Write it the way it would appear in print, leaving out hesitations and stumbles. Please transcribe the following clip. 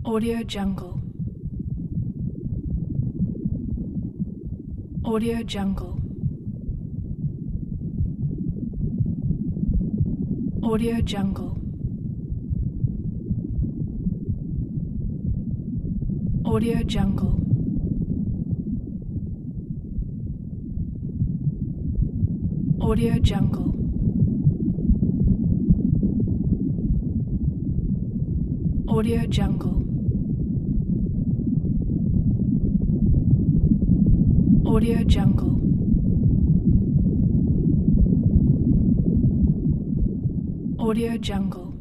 Audio Jungle. Audio Jungle. Audio Jungle. Audio Jungle. Audio Jungle. Audio Jungle. Audio Jungle. Audio Jungle.